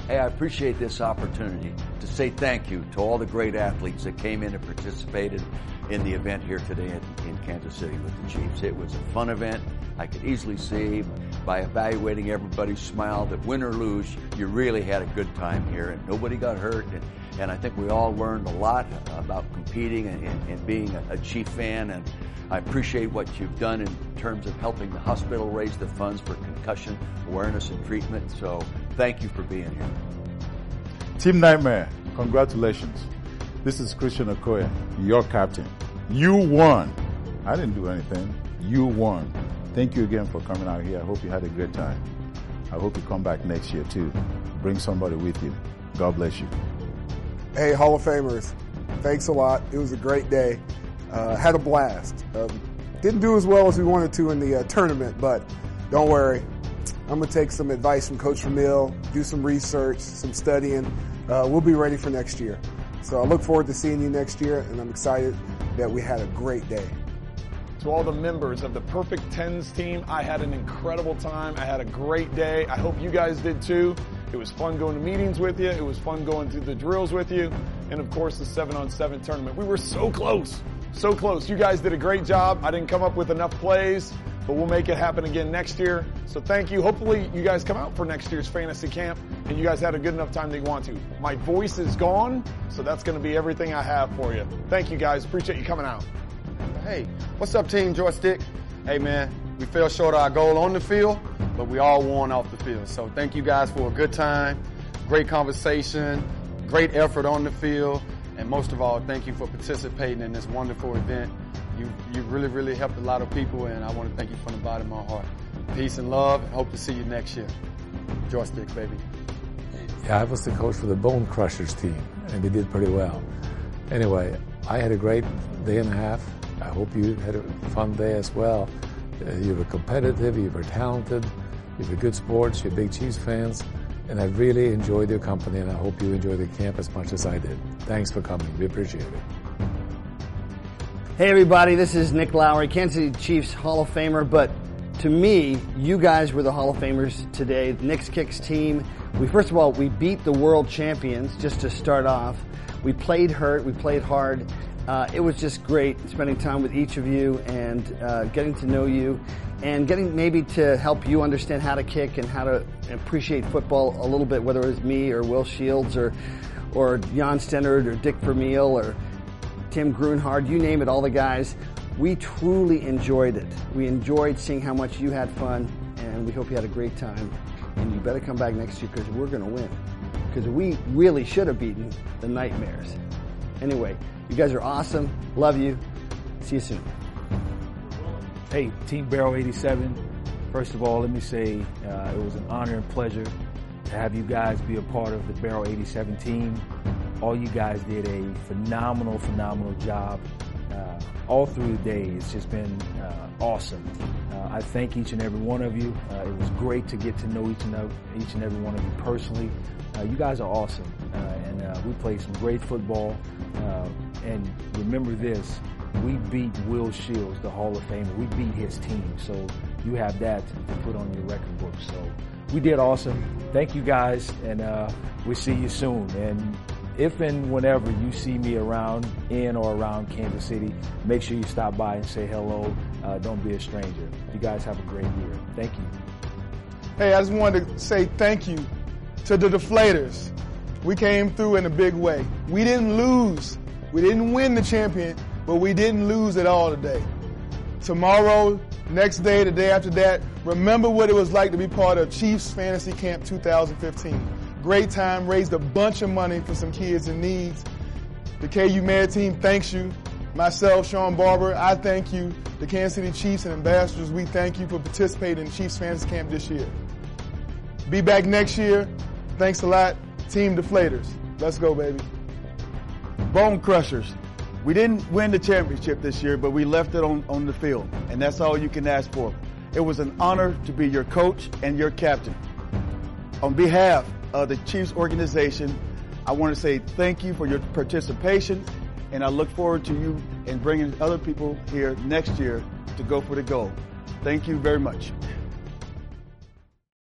Hey, I appreciate this opportunity to say thank you to all the great athletes that came in and participated in the event here today in Kansas City with the Chiefs. It was a fun event. I could easily see by evaluating everybody's smile that win or lose, you really had a good time here and nobody got hurt. And I think we all learned a lot about competing and being a Chief fan. And I appreciate what you've done in terms of helping the hospital raise the funds for concussion awareness and treatment. So thank you for being here. Team Nightmare, congratulations. This is Christian Okoye, your captain. You won. I didn't do anything. You won. Thank you again for coming out here. I hope you had a great time. I hope you come back next year too. Bring somebody with you. God bless you. Hey, Hall of Famers, thanks a lot. It was a great day. Had a blast. Didn't do as well as we wanted to in the tournament, but don't worry. I'm going to take some advice from Coach Vermeil, do some research, some studying. We'll be ready for next year. So I look forward to seeing you next year, and I'm excited that we had a great day. To all the members of the Perfect Tens team, I had an incredible time. I had a great day. I hope you guys did too. It was fun going to meetings with you. It was fun going through the drills with you. And of course, the 7-on-7 tournament. We were so close. So close. You guys did a great job. I didn't come up with enough plays, but we'll make it happen again next year. So thank you. Hopefully you guys come out for next year's fantasy camp and you guys had a good enough time that you want to. My voice is gone, so that's going to be everything I have for you. Thank you guys. Appreciate you coming out. Hey, what's up, Team Joystick? Hey, man, we fell short of our goal on the field, but we all won off the field. So thank you guys for a good time, great conversation, great effort on the field, and most of all, thank you for participating in this wonderful event. You really, really helped a lot of people, and I want to thank you from the bottom of my heart. Peace and love, and hope to see you next year. Joystick, baby. Yeah, I was the coach for the Bone Crushers team, and we did pretty well. Anyway, I had a great day and a half. I hope you had a fun day as well. You were competitive, you were talented, you were good sports, you're big Chiefs fans, and I really enjoyed your company, and I hope you enjoyed the camp as much as I did. Thanks for coming. We appreciate it. Hey everybody, this is Nick Lowry, Kansas City Chiefs Hall of Famer, but to me, you guys were the Hall of Famers today. Nick's Kicks team. First of all, we beat the world champions just to start off. We played hurt, we played hard. It was just great spending time with each of you and getting to know you and getting maybe to help you understand how to kick and how to appreciate football a little bit, whether it was me or Will Shields or Jan Stennard or Dick Vermeil or Tim Grunhard, you name it, all the guys. We truly enjoyed it. We enjoyed seeing how much you had fun, and we hope you had a great time. And you better come back next year because we're going to win. Because we really should have beaten the Nightmares. Anyway, you guys are awesome. Love you. See you soon. Hey, Team Barrel 87. First of all, let me say it was an honor and pleasure to have you guys be a part of the Barrel 87 team. All you guys did a phenomenal job all through the day. It's just been awesome. I thank each and every one of you. It was great to get to know each and every one of you personally. You guys are awesome, and we played some great football. And remember this, we beat Will Shields, the Hall of Famer. We beat his team, so you have that to put on your record book. So we did awesome. Thank you guys, and we'll see you soon. And if and whenever you see me around in or around Kansas City, make sure you stop by and say hello. Don't be a stranger. You guys have a great year. Thank you. Hey, I just wanted to say thank you to the Deflators. We came through in a big way. We didn't lose. We didn't win the champion, but we didn't lose at all today. Tomorrow, next day, the day after that, remember what it was like to be part of Chiefs Fantasy Camp 2015. Great time, raised a bunch of money for some kids in need. The KU Med team thanks you. Myself, Sean Barber, I thank you. The Kansas City Chiefs and ambassadors, we thank you for participating in Chiefs Fantasy Camp this year. Be back next year. Thanks a lot. Team Deflators. Let's go, baby. Bone Crushers. We didn't win the championship this year, but we left it on the field, and that's all you can ask for. It was an honor to be your coach and your captain. On behalf of the Chiefs organization, I want to say thank you for your participation, and I look forward to you and bringing other people here next year to go for the goal. Thank you very much.